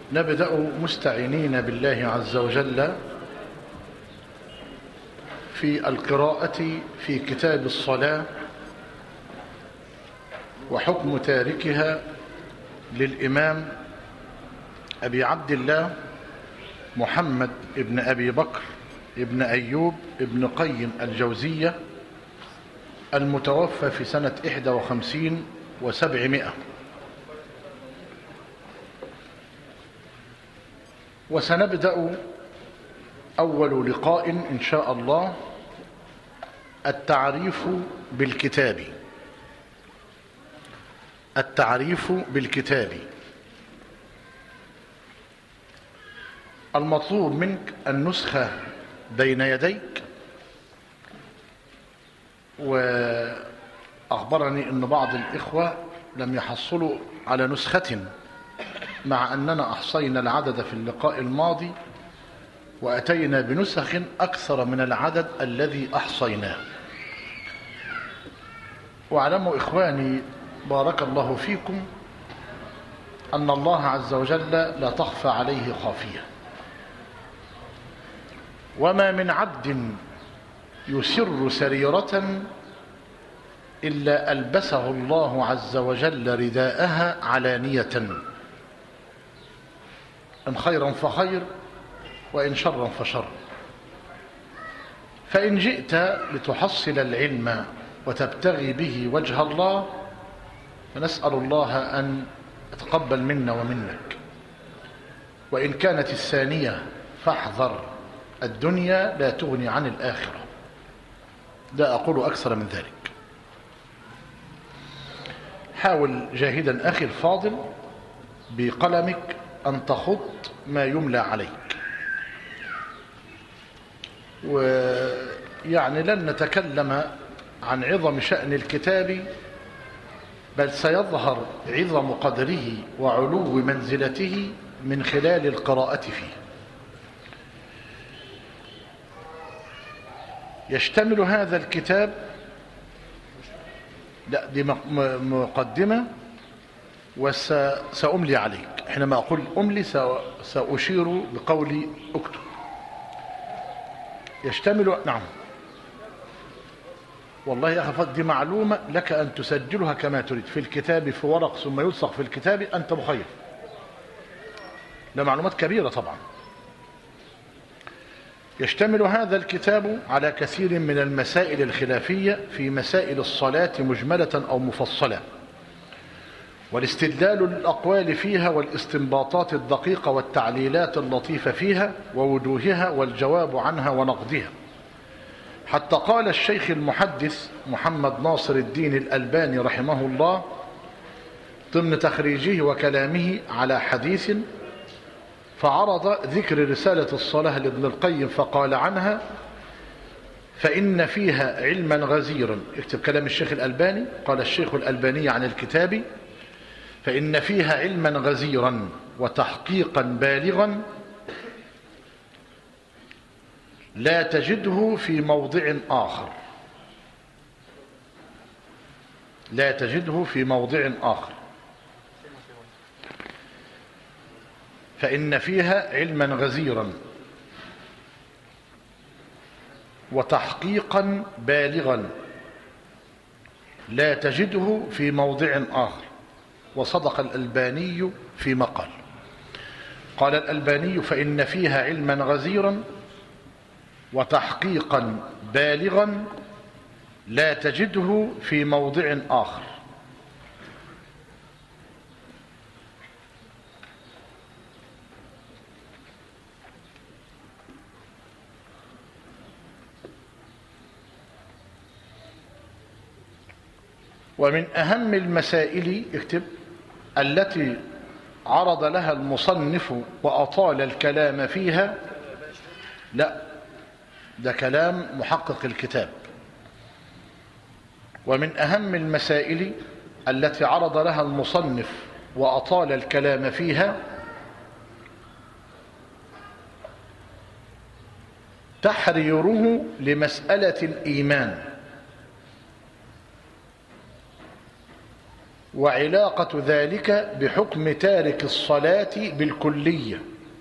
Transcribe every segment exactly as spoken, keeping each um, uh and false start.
نبدأ مستعينين بالله عز وجل في القراءة في كتاب الصلاة وحكم تاركها للإمام أبي عبد الله محمد ابن أبي بكر ابن أيوب ابن قيم الجوزية المتوفى في سنة إحدى وخمسين وسبعمائة. وسنبدأ أول لقاء إن شاء الله التعريف بالكتاب. التعريف بالكتاب المطلوب منك النسخة بين يديك، وأخبرني أن بعض الإخوة لم يحصلوا على نسخة مع أننا أحصينا العدد في اللقاء الماضي وأتينا بنسخ أكثر من العدد الذي أحصيناه. واعلموا إخواني بارك الله فيكم أن الله عز وجل لا تخفى عليه خافية، وما من عبد يسر سريرة إلا ألبسه الله عز وجل رداءها علانية، إن خيرا فخير وإن شرا فشر. فإن جئت لتحصل العلم وتبتغي به وجه الله فنسأل الله أن يتقبل منا ومنك، وإن كانت الثانية فاحذر، الدنيا لا تغني عن الآخرة. لا أقول أكثر من ذلك. حاول جاهدا أخي الفاضل بقلمك أن تخط ما يملى عليك، ويعني لن نتكلم عن عظم شأن الكتاب، بل سيظهر عظم قدره وعلو منزلته من خلال القراءة فيه. يشتمل هذا الكتاب، لا دي مقدمة وسأملي عليك. حينما أقول أملي سأشير بقولي اكتب. يشتمل، نعم والله يا أخي فضل، دي معلومة لك أن تسجلها كما تريد في الكتاب في ورق ثم يلصق في الكتاب، أنت مخير. لا معلومات كبيرة طبعا. يشتمل هذا الكتاب على كثير من المسائل الخلافية في مسائل الصلاة مجملة أو مفصلة، والاستدلال للأقوال فيها والاستنباطات الدقيقة والتعليلات اللطيفة فيها ووجوهها والجواب عنها ونقدها، حتى قال الشيخ المحدث محمد ناصر الدين الألباني رحمه الله ضمن تخريجه وكلامه على حديث، فعرض ذكر رسالة الصلاة لابن القيم فقال عنها: فإن فيها علما غزيرا. اكتب كلام الشيخ الألباني. قال الشيخ الألباني عن الكتاب: فإن فيها علما غزيرا وتحقيقا بالغا لا تجده في موضع آخر. لا تجده في موضع آخر. فإن فيها علما غزيرا وتحقيقا بالغا لا تجده في موضع آخر. وصدق الألباني فيما قال. قال الألباني: فإن فيها علما غزيرا وتحقيقا بالغا لا تجده في موضع آخر. ومن أهم المسائل، اكتب، التي عرض لها المصنف وأطال الكلام فيها، لا ده كلام محقق الكتاب. ومن أهم المسائل التي عرض لها المصنف وأطال الكلام فيها تحريره لمسألة الإيمان وعلاقة ذلك بحكم تارك الصلاة بالكلية،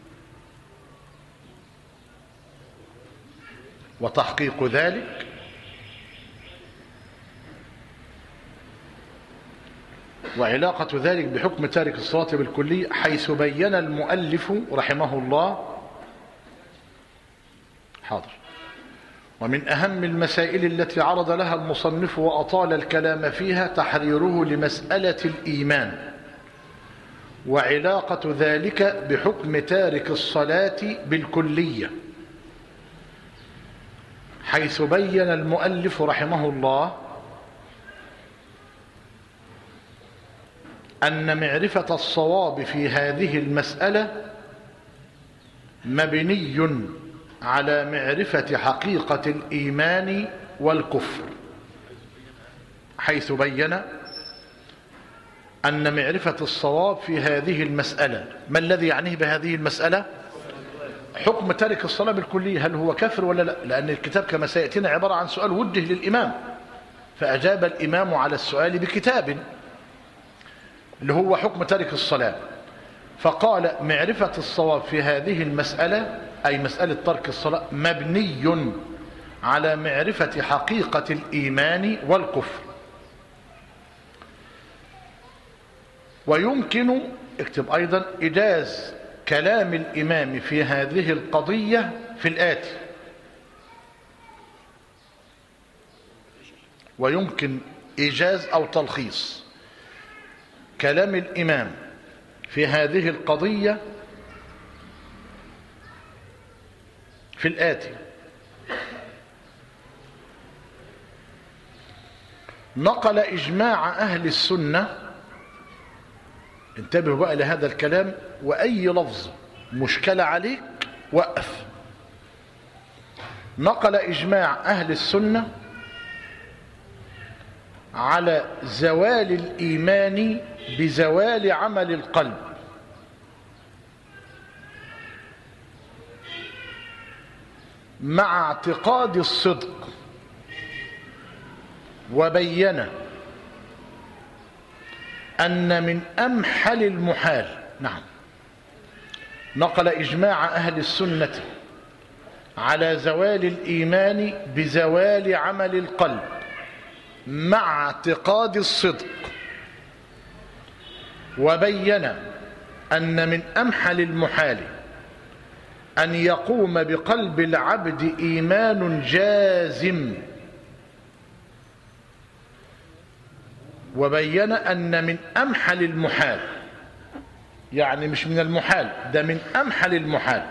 وتحقيق ذلك وعلاقة ذلك بحكم تارك الصلاة بالكلية حيث بين المؤلف رحمه الله. حاضر. ومن أهم المسائل التي عرض لها المصنف وأطال الكلام فيها تحريره لمسألة الإيمان، وعلاقة ذلك بحكم تارك الصلاة بالكلية، حيث بين المؤلف رحمه الله أن معرفة الصواب في هذه المسألة مبني على معرفة حقيقة الإيمان والكفر، حيث بين أن معرفة الصواب في هذه المسألة، ما الذي يعنيه بهذه المسألة؟ حكم تارك الصلاة بالكلية، هل هو كافر ولا لا؟ لأن الكتاب كما سيأتينا عبارة عن سؤال وجه للإمام، فأجاب الإمام على السؤال بكتاب اللي هو حكم تارك الصلاة، فقال معرفة الصواب في هذه المسألة أي مسألة ترك الصلاة مبني على معرفة حقيقة الإيمان والكفر. ويمكن اكتب أيضا إجاز كلام الإمام في هذه القضية في الآتي: ويمكن إيجاز أو تلخيص كلام الإمام في هذه القضية في الآتي: نقل إجماع أهل السنة، انتبهوا بقى لهذا الكلام، وأي لفظ مشكلة عليك وقف. نقل إجماع أهل السنة على زوال الإيمان بزوال عمل القلب، مع اعتقاد الصدق، وبين أن من أمحل المحال. نعم، نقل إجماع أهل السنة على زوال الإيمان بزوال عمل القلب مع اعتقاد الصدق، وبين أن من أمحل المحال أن يقوم بقلب العبد إيمان جازم، وبين أن من أمحل المحال، يعني مش من المحال، ده من أمحل المحال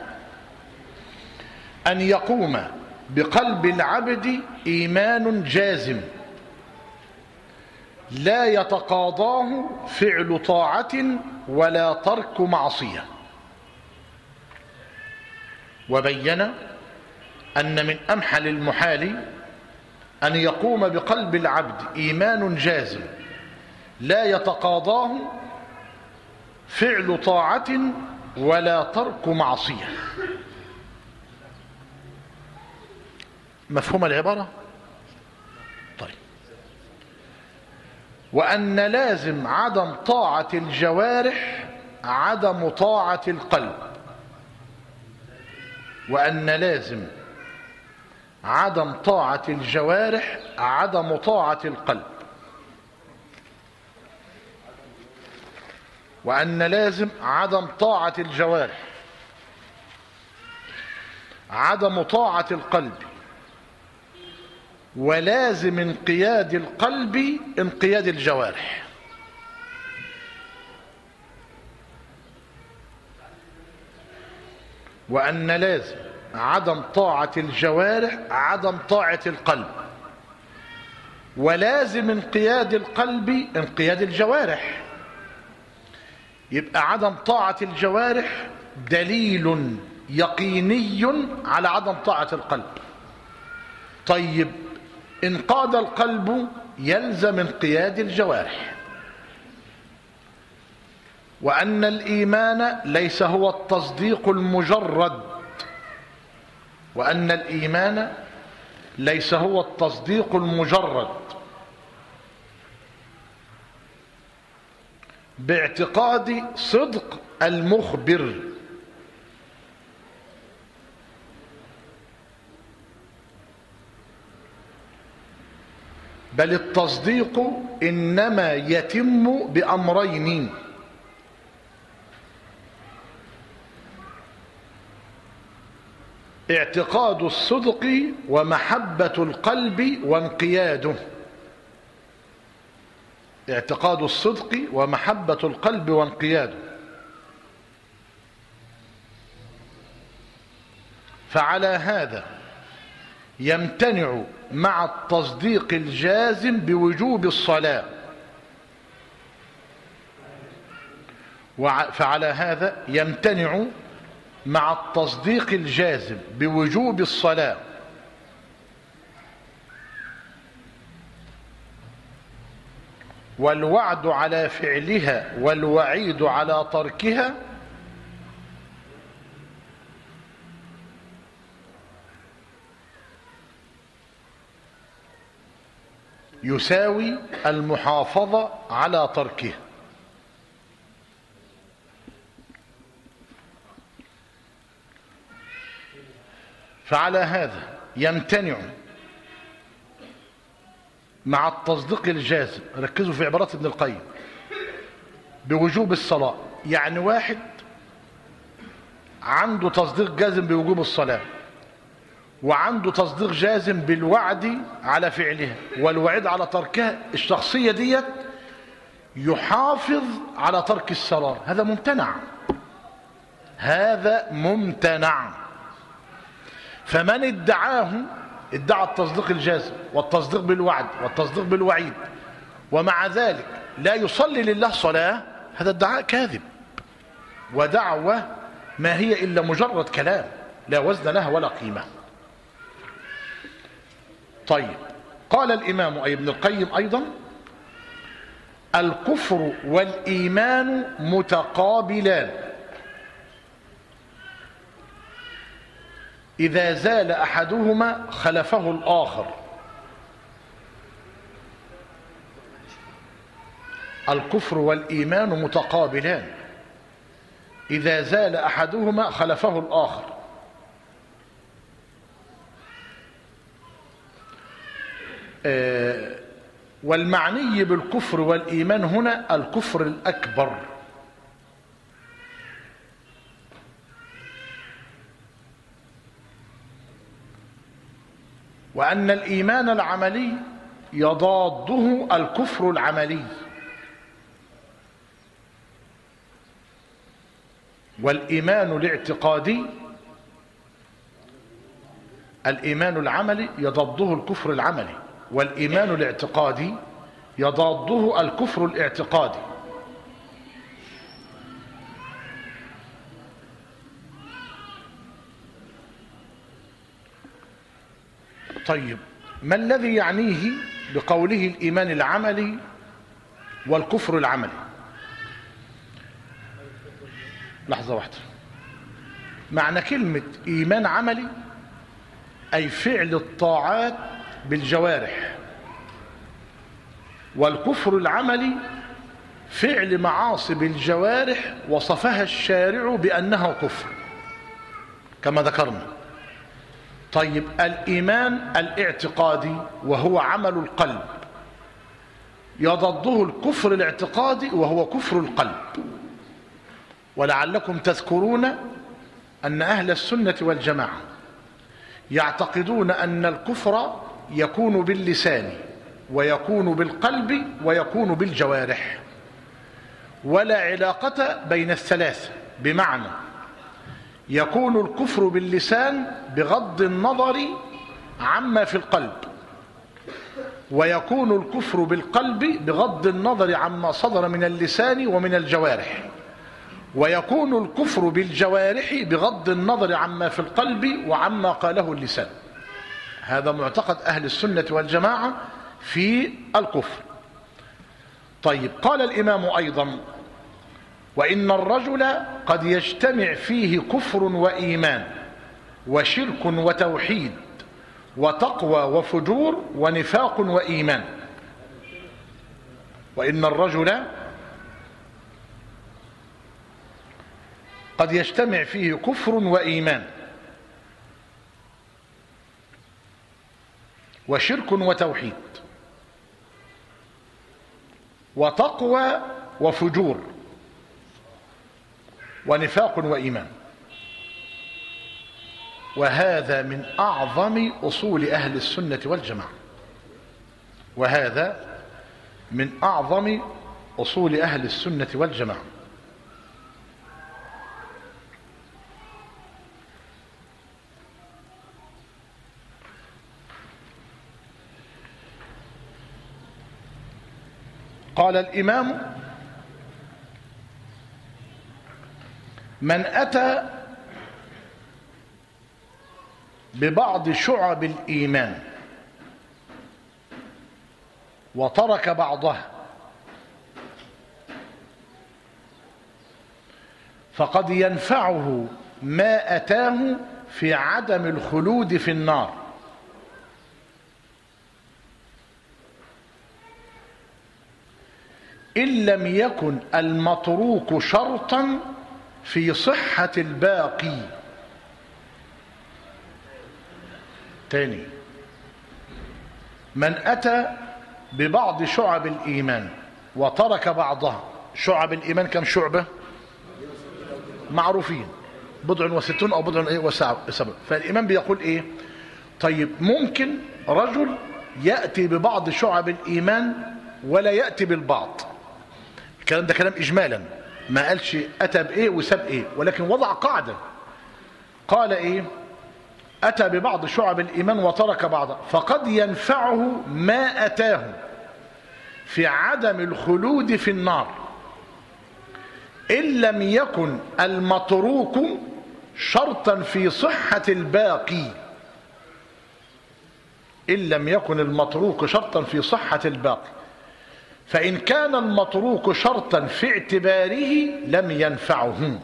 أن يقوم بقلب العبد إيمان جازم لا يتقاضاه فعل طاعة ولا ترك معصية، وبين أن من أمحل المحال أن يقوم بقلب العبد إيمان جازم لا يتقاضاه فعل طاعة ولا ترك معصية. مفهوم العبارة؟ طيب. وأن لازم عدم طاعة الجوارح عدم طاعة القلب، وأن لازم عدم طاعة الجوارح عدم طاعة القلب، وأن لازم عدم طاعة الجوارح عدم طاعة القلب، ولازم انقياد القلب انقياد الجوارح. وأن لازم عدم طاعة الجوارح عدم طاعة القلب، ولازم انقياد القلب انقياد الجوارح. يبقى عدم طاعة الجوارح دليل يقيني على عدم طاعة القلب. طيب، انقاد القلب يلزم انقياد الجوارح. وأن الإيمان ليس هو التصديق المجرد، وأن الإيمان ليس هو التصديق المجرد، باعتقاد صدق المخبر، بل التصديق إنما يتم بأمرين: اعتقاد الصدق ومحبة القلب وانقياده. اعتقاد الصدق ومحبة القلب وانقياده. فعلى هذا يمتنع مع التصديق الجازم بوجوب الصلاة. فعلى هذا يمتنع مع التصديق الجازم بوجوب الصلاة والوعد على فعلها والوعيد على تركها يساوي المحافظة على تركها. فعلى هذا يمتنع مع التصديق الجازم، ركزوا في عبارات ابن القيم، بوجوب الصلاة. يعني واحد عنده تصديق جازم بوجوب الصلاة، وعنده تصديق جازم بالوعد على فعلها والوعيد على تركها، الشخصية ديت يحافظ على ترك الصلاة. هذا ممتنع، هذا ممتنع. فمن ادعاه ادعى التصديق الجازم والتصديق بالوعد والتصديق بالوعيد ومع ذلك لا يصلي لله صلاة، هذا ادعاء كاذب ودعوة ما هي إلا مجرد كلام لا وزن لها ولا قيمة. طيب، قال الإمام أي ابن القيم أيضا: الكفر والإيمان متقابلان، إذا زال أحدهما خلفه الآخر. الكفر والإيمان متقابلان، إذا زال أحدهما خلفه الآخر. آه والمعني بالكفر والإيمان هنا الكفر الأكبر، وأن الإيمان العملي يضاده الكفر العملي، والإيمان الاعتقادي الإيمان العملي يضاده الكفر العملي، والإيمان الاعتقادي يضاده الكفر الاعتقادي. طيب، ما الذي يعنيه بقوله الإيمان العملي والكفر العملي؟ لحظة واحدة. معنى كلمة إيمان عملي أي فعل الطاعات بالجوارح، والكفر العملي فعل معاصي بالجوارح وصفها الشارع بأنها كفر كما ذكرنا. طيب، الإيمان الاعتقادي وهو عمل القلب يضده الكفر الاعتقادي وهو كفر القلب. ولعلكم تذكرون أن أهل السنة والجماعة يعتقدون أن الكفر يكون باللسان ويكون بالقلب ويكون بالجوارح، ولا علاقة بين الثلاثة. بمعنى يكون الكفر باللسان بغض النظر عما في القلب، ويكون الكفر بالقلب بغض النظر عما صدر من اللسان ومن الجوارح، ويكون الكفر بالجوارح بغض النظر عما في القلب وعما قاله اللسان. هذا معتقد أهل السنة والجماعة في الكفر. طيب، قال الإمام أيضا: وإن الرجل قد يجتمع فيه كفر وإيمان وشرك وتوحيد وتقوى وفجور ونفاق وإيمان. وإن الرجل قد يجتمع فيه كفر وإيمان وشرك وتوحيد وتقوى وفجور ونفاق وإيمان. وهذا من أعظم أصول أهل السنة والجماعة وهذا من أعظم أصول أهل السنة والجماعة. قال الإمام: من أتى ببعض شعب الإيمان وترك بعضها فقد ينفعه ما أتاه في عدم الخلود في النار، إن لم يكن المتروك شرطا في صحة الباقي. تاني: من أتى ببعض شعب الإيمان وترك بعضها. شعب الإيمان كم شعبة؟ معروفين، بضع وستون أو بضع إيه وسبع. فالإمام بيقول إيه؟ طيب ممكن رجل يأتي ببعض شعب الإيمان ولا يأتي بالبعض. الكلام ده كلام إجمالا، ما قالش أتى بإيه وساب إيه، ولكن وضع قاعدة. قال إيه؟ أتى ببعض شعب الإيمان وترك بعضها فقد ينفعه ما أتاه في عدم الخلود في النار، إن لم يكن المتروك شرطا في صحة الباقي. إن لم يكن المتروك شرطا في صحة الباقي، فإن كان المتروك شرطا في اعتباره لم ينفعه.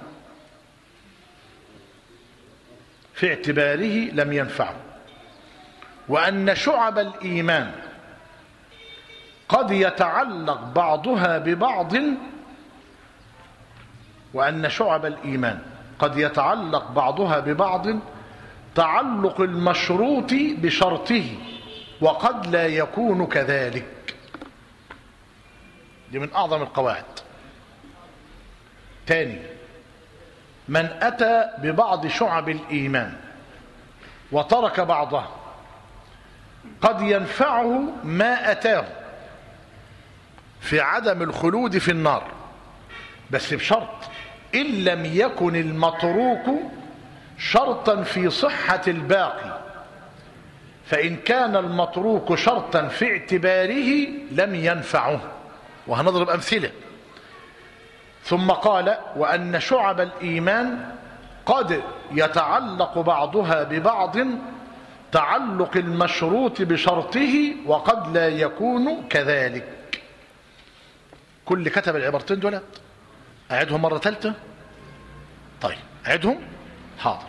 في اعتباره لم ينفعه. وأن شعب الإيمان قد يتعلق بعضها ببعض وأن شعب الإيمان قد يتعلق بعضها ببعض تعلق المشروط بشرطه وقد لا يكون كذلك. دي من أعظم القواعد. تاني: من أتى ببعض شعب الإيمان وترك بعضها قد ينفعه ما أتاه في عدم الخلود في النار، بس بشرط إن لم يكن المتروك شرطا في صحة الباقي، فإن كان المتروك شرطا في اعتباره لم ينفعه. وهنضرب أمثلة. ثم قال: وأن شعب الإيمان قد يتعلق بعضها ببعض تعلق المشروط بشرطه وقد لا يكون كذلك. كل كتب العبارتين دولت أعدهم مرة ثالثة. طيب أعدهم. حاضر.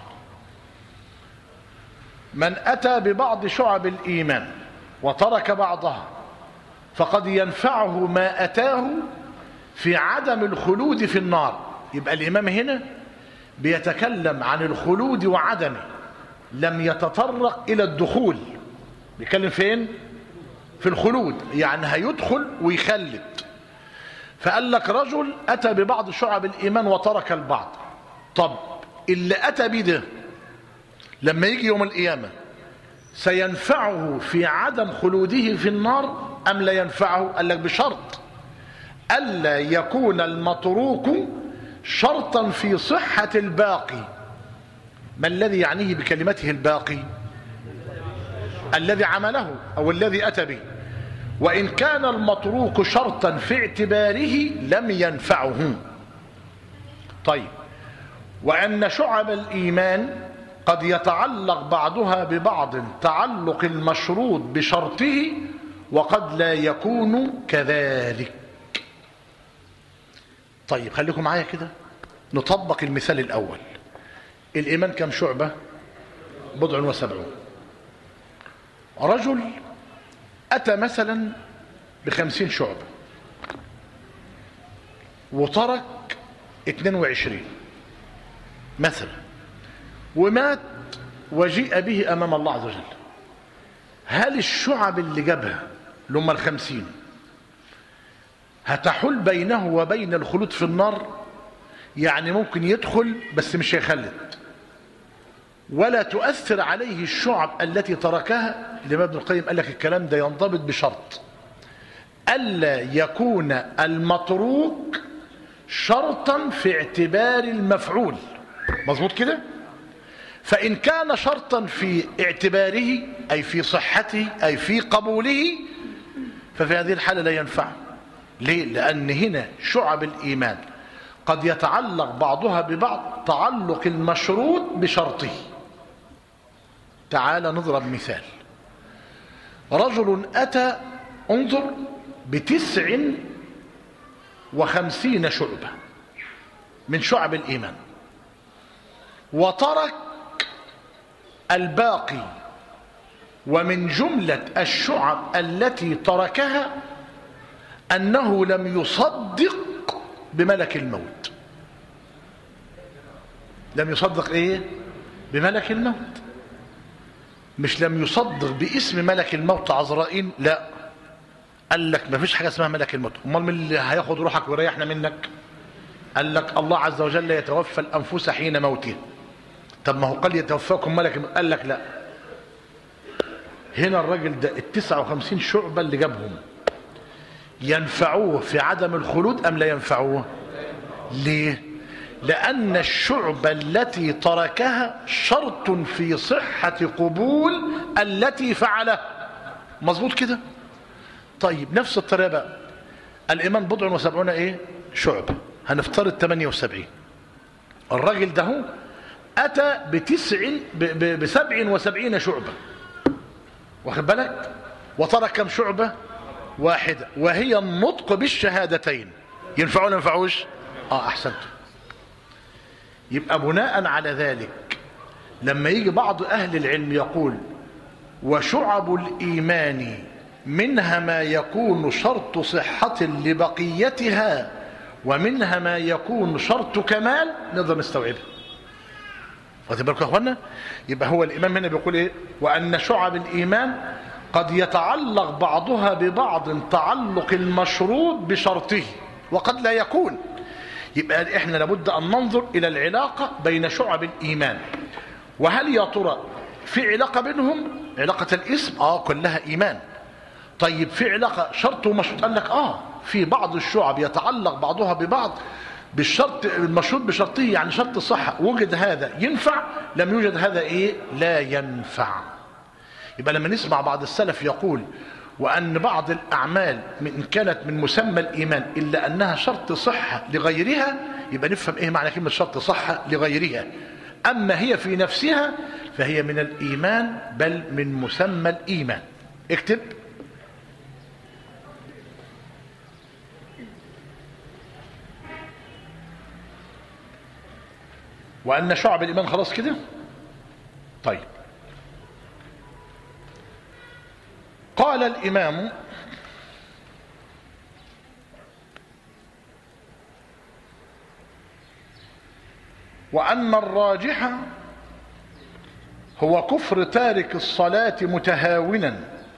من أتى ببعض شعب الإيمان وترك بعضها فقد ينفعه ما أتاه في عدم الخلود في النار. يبقى الإمام هنا بيتكلم عن الخلود وعدمه، لم يتطرق إلى الدخول. بيتكلم فين؟ في الخلود، يعني هيدخل ويخلد. فقال لك رجل أتى ببعض شعب الإيمان وترك البعض. طب اللي أتى به ده لما يجي يوم القيامة سينفعه في عدم خلوده في النار أم لا ينفعه؟ قال لك بشرط ألا يكون المتروك شرطا في صحة الباقي. ما الذي يعنيه بكلمته الباقي؟ الذي عمله أو الذي أتى به. وإن كان المتروك شرطا في اعتباره لم ينفعه. طيب: وأن شعب الإيمان قد يتعلق بعضها ببعض تعلق المشروط بشرطه وقد لا يكون كذلك. طيب خليكم معايا كده نطبق المثال الأول. الإيمان كم شعبة؟ بضع وسبعون. رجل أتى مثلا بخمسين شعبة وترك اثنين وعشرين. مثلا ومات وجيء به أمام الله عز وجل، هل الشعب اللي جابها اللي هم الخمسين هتحول بينه وبين الخلود في النار؟ يعني ممكن يدخل بس مش هيخلد، ولا تؤثر عليه الشعب التي تركها. الإمام ابن القيم قال لك الكلام ده ينضبط بشرط ألا يكون المتروك شرطا في اعتبار المفعول. مظبوط كده؟ فإن كان شرطا في اعتباره أي في صحته أي في قبوله ففي هذه الحالة لا ينفع. ليه؟ لأن هنا شعب الإيمان قد يتعلق بعضها ببعض تعلق المشروط بشرطه. تعال نضرب مثال. رجل أتى انظر بتسع وخمسين شعبة من شعب الإيمان وترك الباقي، ومن جملة الشعب التي تركها أنه لم يصدق بملك الموت. لم يصدق إيه؟ بملك الموت. مش لم يصدق باسم ملك الموت عزرائيل، لا، قال لك ما فيش حاجة اسمها ملك الموت. امال من اللي هياخد روحك ويريحنا منك؟ قال لك الله عز وجل يتوفى الأنفس حين موتها. طب ما هو قال يتوفاكم ملك الموت، قال لك لا. هنا الراجل ده التسعة وخمسين شعبة اللي جابهم ينفعوه في عدم الخلود أم لا ينفعوه؟ ليه؟ لأن الشعبة التي تركها شرط في صحة قبول التي فعلها. مظبوط كده؟ طيب نفس الطريقة بقى الإيمان بضع وسبعون إيه؟ شعبة، هنفترض ثمانية وسبعين. الراجل ده هو أتى بتسع بسبع وسبعين شعبة، واخد بالك؟ وترك كم شعبة؟ واحدة، وهي النطق بالشهادتين. ينفعوا ولا ينفعوش؟ اه احسنت. يبقى بناء على ذلك لما يجي بعض اهل العلم يقول وشعب الايمان منها ما يكون شرط صحة لبقيتها ومنها ما يكون شرط كمال، نقدر نستوعبها. واخد بالكم يا اخوانا؟ يبقى هو الامام هنا بيقول ايه؟ وان شعب الايمان قد يتعلق بعضها ببعض تعلق المشروط بشرطه وقد لا يكون. يبقى احنا لابد ان ننظر الى العلاقة بين شعب الايمان، وهل يا ترى في علاقة بينهم؟ علاقة الاسم اه كلها ايمان. طيب في علاقة شرط ومشروط؟ قال لك اه في بعض الشعب يتعلق بعضها ببعض بالشرط المشروط بشرطه، يعني شرط الصحة وجد هذا ينفع، لم يوجد هذا ايه؟ لا ينفع. يبقى لما نسمع بعض السلف يقول وأن بعض الأعمال إن كانت من مسمى الإيمان إلا أنها شرط صحة لغيرها، يبقى نفهم إيه معنى كلمة شرط صحة لغيرها. أما هي في نفسها فهي من الإيمان بل من مسمى الإيمان. اكتب وأن شعب الإيمان. خلاص كده؟ طيب قال الإمام وأن الراجح هو كفر تارك الصلاة متهاونا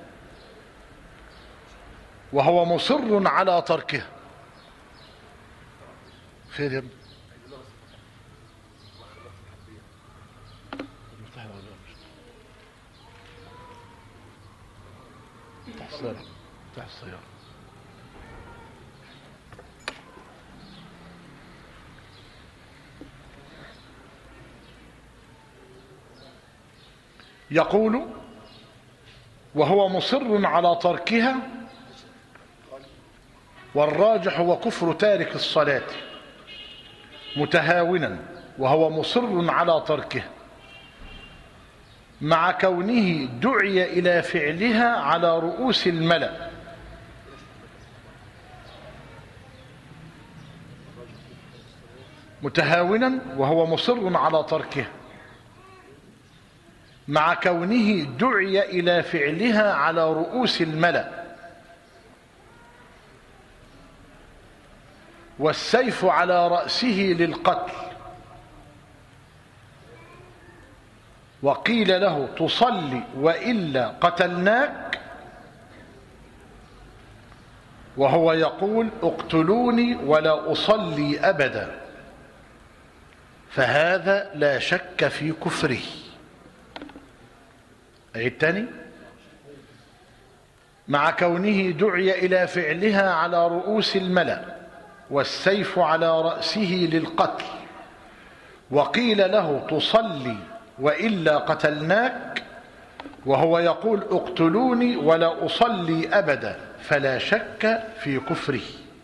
وهو مصر على تركها. خير يا ابني؟ تحت السيارة. يقول وهو مصر على تركها والراجح هو كفر تارك الصلاة متهاونا وهو مصر على تركها مع كونه دعي إلى فعلها على رؤوس الملأ متهاونا وهو مصر على تركها مع كونه دعي إلى فعلها على رؤوس الملأ والسيف على رأسه للقتل وقيل له تصلي وإلا قتلناك، وهو يقول اقتلوني ولا أصلي أبدا، فهذا لا شك في كفره. أعيد تاني: مع كونه دعي إلى فعلها على رؤوس الملأ والسيف على رأسه للقتل، وقيل له تصلي وإلا قتلناك، وهو يقول اقتلوني ولا أصلي أبدا، فلا شك في كفره.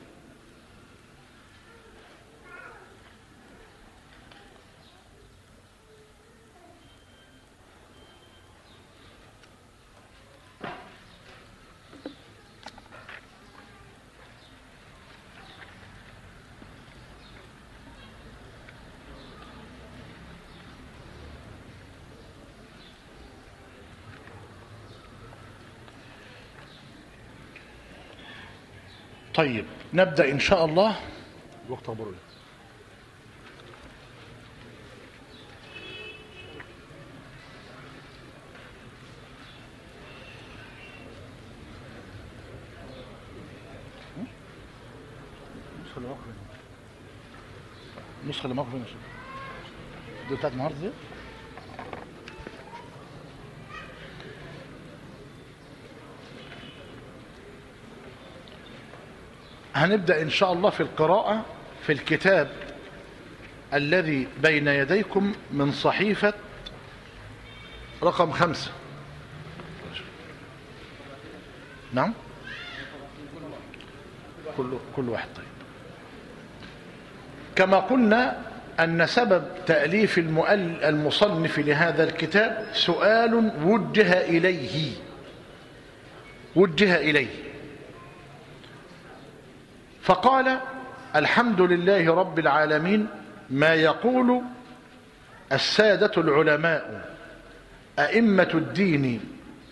طيب نبدأ إن شاء الله. الوقت أخبره النسخة اللي معاكم فين يا شيخ؟ دي بتاعت النهارده دي؟ هنبدأ إن شاء الله في القراءة في الكتاب الذي بين يديكم من صحيفة رقم خمسة. نعم، كل كل واحد. طيب، كما قلنا أن سبب تأليف المصنف لهذا الكتاب سؤال وجه إليه وجه إليه فقال: الحمد لله رب العالمين، ما يقول السادة العلماء أئمة الدين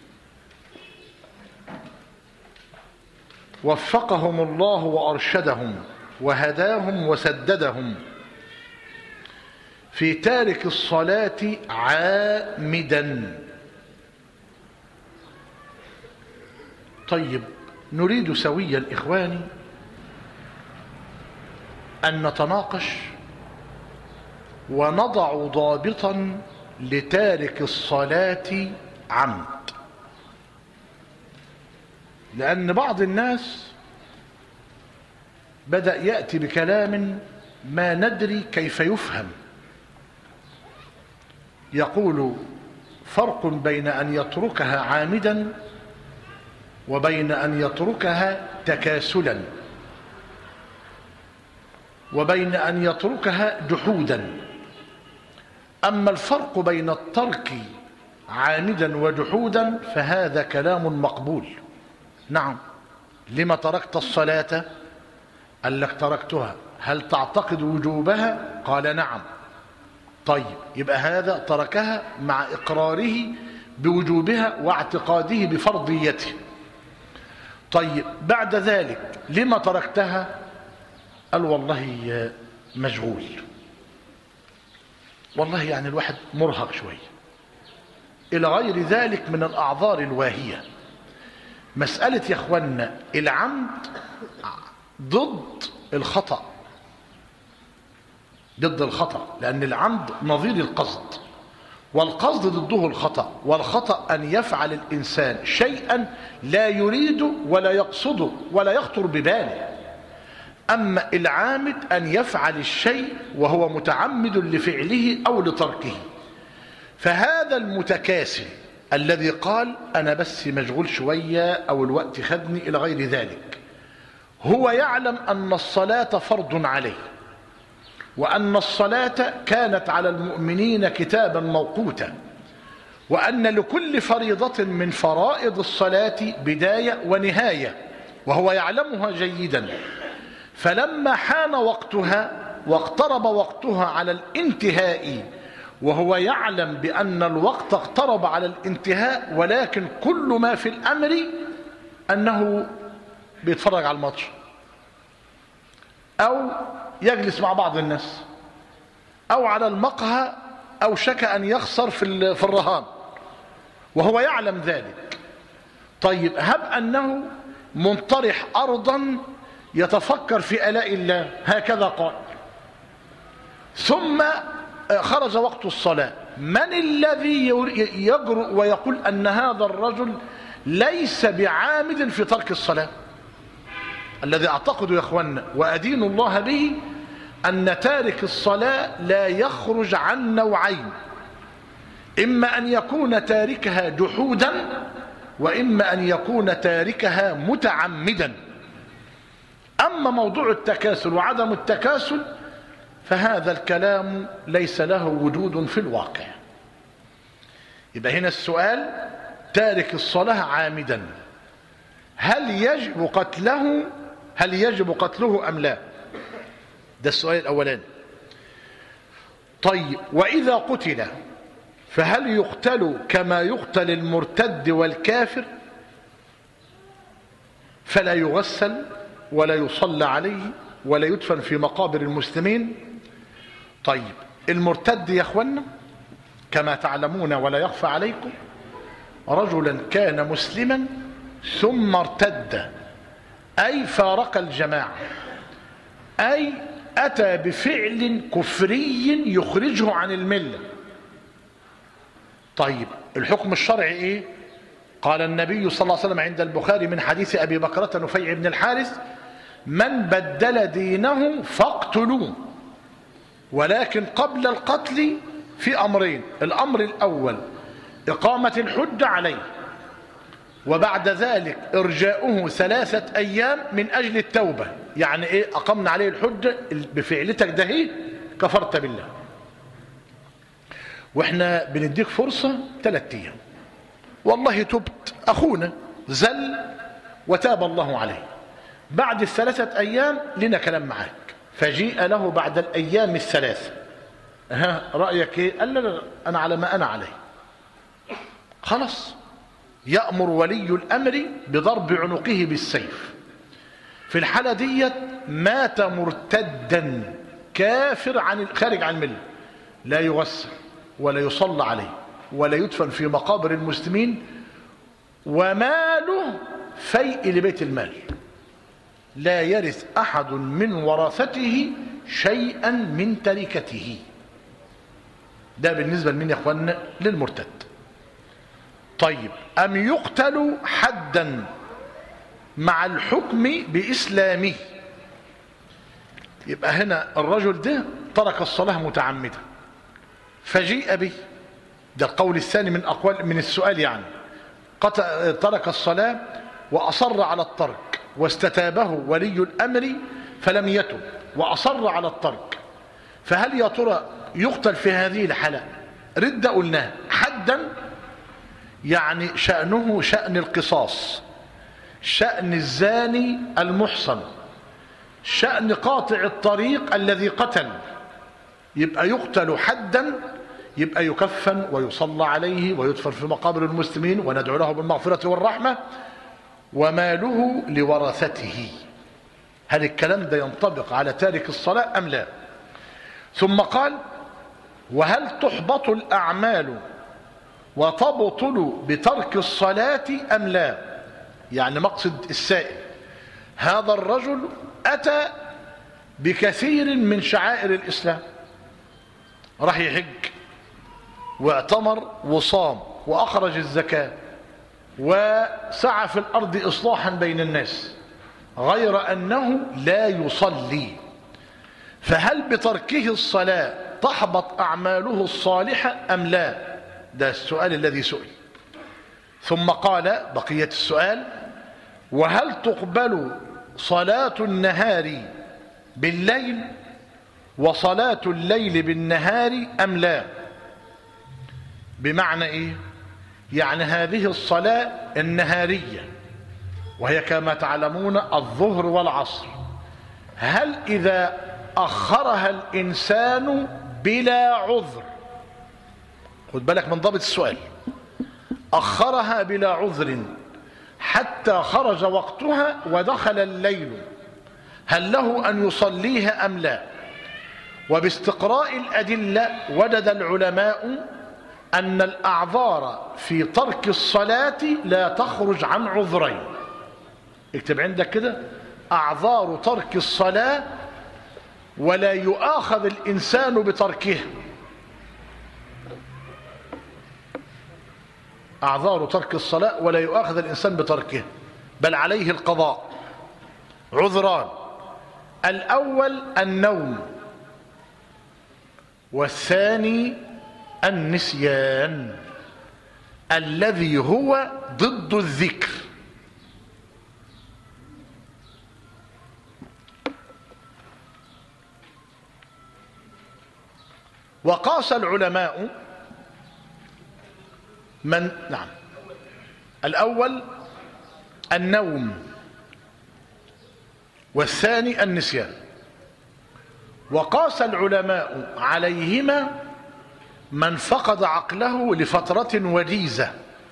وفقهم الله وأرشدهم وهداهم وسددهم في تارك الصلاة عامدا. طيب، نريد سويا إخواني أن نتناقش ونضع ضابطا لتارك الصلاة عمد، لأن بعض الناس بدأ يأتي بكلام ما ندري كيف يفهم. يقول: فرق بين أن يتركها عامدا وبين أن يتركها تكاسلا، وبين أن يتركها جحودا. أما الفرق بين الترك عامدا وجحودا فهذا كلام مقبول. نعم، لما تركت الصلاة؟ قال لك تركتها. هل تعتقد وجوبها؟ قال نعم. طيب، يبقى هذا تركها مع إقراره بوجوبها واعتقاده بفرضيته. طيب، بعد ذلك لما تركتها؟ قال والله مشغول، والله يعني الواحد مرهق شوية، إلى غير ذلك من الأعذار الواهية. مسألة يا أخوانا العمد ضد الخطأ، ضد الخطأ، لأن العمد نظير القصد، والقصد ضده الخطأ، والخطأ أن يفعل الإنسان شيئا لا يريده ولا يقصده ولا يخطر بباله. أما العامد أن يفعل الشيء وهو متعمد لفعله أو لتركه. فهذا المتكاسل الذي قال أنا بس مشغول شوية أو الوقت خدني إلى غير ذلك، هو يعلم أن الصلاة فرض عليه، وأن الصلاة كانت على المؤمنين كتابا موقوتا، وأن لكل فريضة من فرائض الصلاة بداية ونهاية، وهو يعلمها جيدا. فلما حان وقتها واقترب وقتها على الانتهاء، وهو يعلم بأن الوقت اقترب على الانتهاء، ولكن كل ما في الأمر أنه بيتفرج على الماتش أو يجلس مع بعض الناس أو على المقهى أوشك أن يخسر في في الرهان وهو يعلم ذلك. طيب هب أنه منطرح أرضا يتفكر في آلاء الله، هكذا قال، ثم خرج وقت الصلاة، من الذي يجرؤ ويقول أن هذا الرجل ليس بعامد في ترك الصلاة؟ الذي أعتقد يا أخوانا وأدين الله به أن تارك الصلاة لا يخرج عن نوعين: إما أن يكون تاركها جحودا، وإما أن يكون تاركها متعمدا. أما موضوع التكاسل وعدم التكاسل فهذا الكلام ليس له وجود في الواقع. يبقى هنا السؤال: تارك الصلاة عامدا هل يجب قتله هل يجب قتله أم لا؟ ده السؤال الأولاني. طيب وإذا قتل فهل يقتل كما يقتل المرتد والكافر؟ فلا يغسل ولا يصلى عليه ولا يدفن في مقابر المسلمين. طيب المرتد يا اخوانا كما تعلمون ولا يخفى عليكم رجلا كان مسلما ثم ارتد، أي فارق الجماعة، أي أتى بفعل كفري يخرجه عن الملة. طيب الحكم الشرعي إيه؟ قال النبي صلى الله عليه وسلم عند البخاري من حديث أبي بكرة نفيع بن الحارث: من بدل دينه فاقتلوه. ولكن قبل القتل في أمرين: الأمر الأول إقامة الحج عليه، وبعد ذلك إرجاؤه ثلاثة أيام من أجل التوبة. يعني إيه أقمنا عليه الحج؟ بفعلتك ده إيه؟ كفرت بالله، وإحنا بنديك فرصة ثلاثة أيام، والله تبت، أخونا زل وتاب الله عليه، بعد الثلاثة أيام لنا كلام معاك. فجيء له بعد الأيام الثلاثة: ها رأيك إيه؟ قال لا أنا على ما أنا عليه. خلاص يأمر ولي الأمر بضرب عنقه بالسيف. في الحالة دي مات مرتدا كافر عن خارج عن الملة، لا يغسل ولا يصلى عليه ولا يدفن في مقابر المسلمين، وماله فيء لبيت المال، لا يرث أحد من ورثته شيئا من تركته. ده بالنسبة لمن يا اخوانا؟ للمرتد. طيب أم يقتل حدا مع الحكم بإسلامه؟ يبقى هنا الرجل ده ترك الصلاة متعمدا فجيء به، ده القول الثاني من أقوال من السؤال، يعني ترك الصلاة وأصر على الترك واستتابه ولي الأمر فلم يتب وأصر على الترك، فهل يا ترى يقتل في هذه الحالة؟ ردة قلناها حدا، يعني شأنه شأن القصاص، شأن الزاني المحصن، شأن قاطع الطريق الذي قتل، يبقى يقتل حدا، يبقى يكفن ويصلى عليه ويدفن في مقابر المسلمين وندعو له بالمغفرة والرحمة، وماله لورثته. هل الكلام ده ينطبق على تارك الصلاة أم لا؟ ثم قال: وهل تحبط الأعمال وتبطل بترك الصلاة أم لا؟ يعني مقصد السائل: هذا الرجل أتى بكثير من شعائر الإسلام، راح يحج واعتمر وصام وأخرج الزكاة وسعى في الأرض إصلاحا بين الناس، غير أنه لا يصلي، فهل بتركه الصلاة تحبط أعماله الصالحة أم لا؟ ده السؤال الذي سئل. ثم قال بقية السؤال: وهل تقبل صلاة النهار بالليل وصلاة الليل بالنهار أم لا؟ بمعنى إيه؟ يعني هذه الصلاة النهارية وهي كما تعلمون الظهر والعصر، هل إذا أخرها الإنسان بلا عذر، خد بالك من ضابط السؤال، أخرها بلا عذر حتى خرج وقتها ودخل الليل، هل له أن يصليها أم لا؟ وباستقراء الأدلة وجد العلماء أن الأعذار في ترك الصلاة لا تخرج عن عذرين. اكتب عندك كده: أعذار ترك الصلاة ولا يؤاخذ الإنسان بتركها. أعذار ترك الصلاة ولا يؤاخذ الإنسان بتركها، بل عليه القضاء. عذران: الأول النوم، والثاني النسيان الذي هو ضد الذكر. وقاس العلماء من نعم الأول النوم والثاني النسيان. وقاس العلماء عليهما من فقد عقله لفترة وجيزة،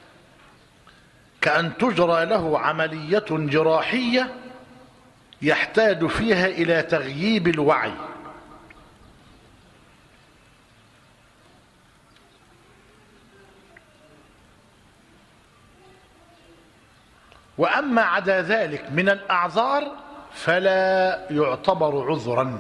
كأن تجرى له عملية جراحية يحتاج فيها إلى تغييب الوعي. وأما عدا ذلك من الأعذار فلا يعتبر عذرا.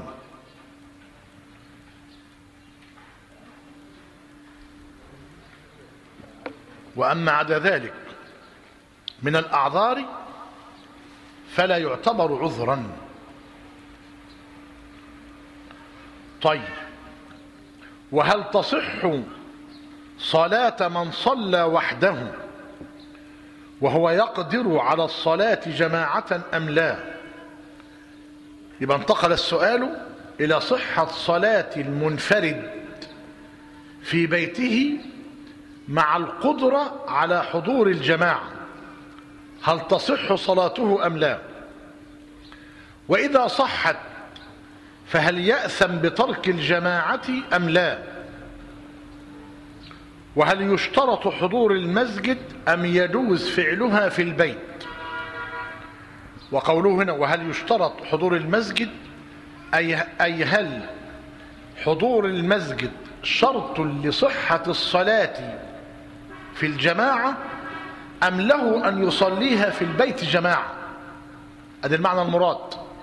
وأما عدا ذلك من الأعذار فلا يعتبر عذرا. طيب، وهل تصح صلاة من صلى وحده وهو يقدر على الصلاة جماعة أم لا؟ يبقى انتقل السؤال إلى صحة صلاة المنفرد في بيته مع القدرة على حضور الجماعة، هل تصح صلاته أم لا؟ وإذا صحت فهل يأثم بترك الجماعة أم لا؟ وهل يشترط حضور المسجد أم يجوز فعلها في البيت؟ وقوله هنا وهل يشترط حضور المسجد أي, أي هل حضور المسجد شرط لصحة الصلاة في الجماعة أم له أن يصليها في البيت جماعة؟ هذا المعنى المراد.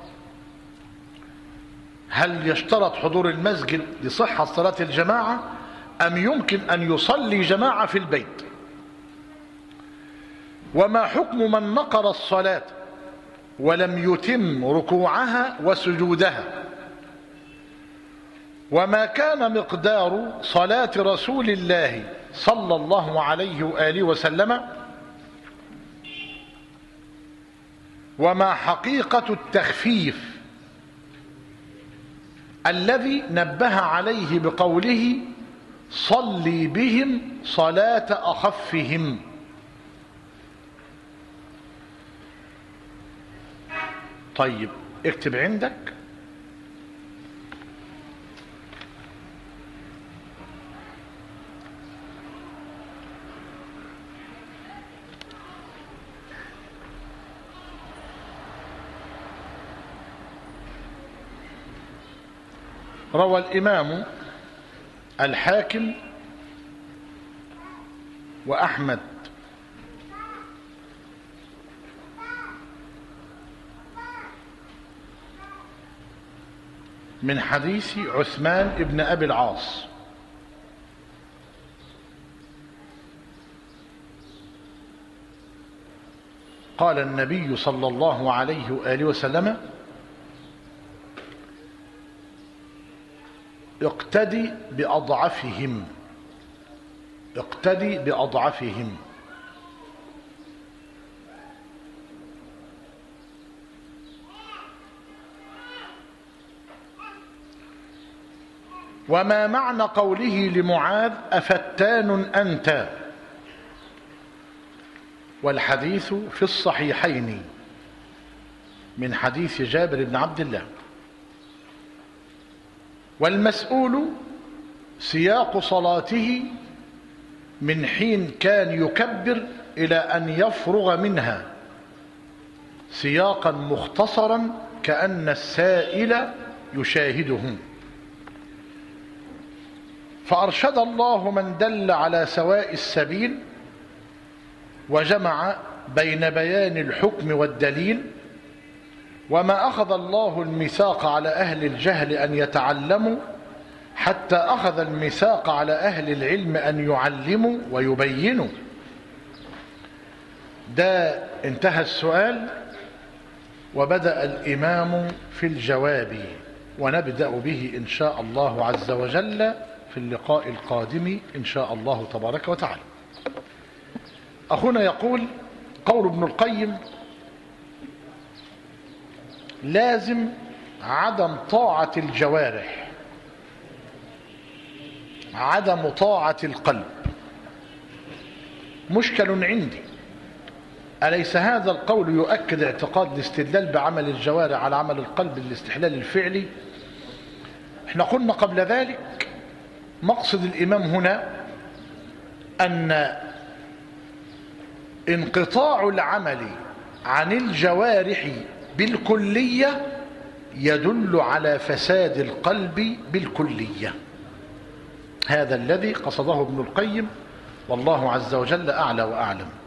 هل يشترط حضور المسجد لصحة صلاة الجماعة أم يمكن أن يصلي جماعة في البيت؟ وما حكم من نقر الصلاة ولم يتم ركوعها وسجودها؟ وما كان مقدار صلاة رسول الله صلى الله عليه وآله وسلم؟ وما حقيقة التخفيف الذي نبه عليه بقوله صلي بهم صلاة أخفهم؟ طيب، اكتب عندك روى الإمام الحاكم وأحمد من حديث عثمان ابن أبي العاص قال النبي صلى الله عليه وآله وسلم اقتدي بأضعفهم اقتدي بأضعفهم. وما معنى قوله لمعاذ أفتان أنت؟ والحديث في الصحيحين من حديث جابر بن عبد الله. والمسؤول سياق صلاته من حين كان يكبر إلى أن يفرغ منها سياقا مختصرا كأن السائل يشاهده. فأرشد الله من دل على سواء السبيل وجمع بين بيان الحكم والدليل، وما أخذ الله الميثاق على أهل الجهل أن يتعلموا حتى أخذ الميثاق على أهل العلم أن يعلموا ويبينوا. ده انتهى السؤال، وبدأ الإمام في الجواب، ونبدأ به إن شاء الله عز وجل في اللقاء القادم إن شاء الله تبارك وتعالى. أخونا يقول: قول ابن القيم: لازم عدم طاعة الجوارح، عدم طاعة القلب. مشكل عندي، أليس هذا القول يؤكد اعتقاد الاستدلال بعمل الجوارح على عمل القلب الاستحلال الفعلي؟ احنا قلنا قبل ذلك مقصد الإمام هنا أن انقطاع العمل عن الجوارح بالكلية يدل على فساد القلب بالكلية. هذا الذي قصده ابن القيم، والله عز وجل أعلى وأعلم.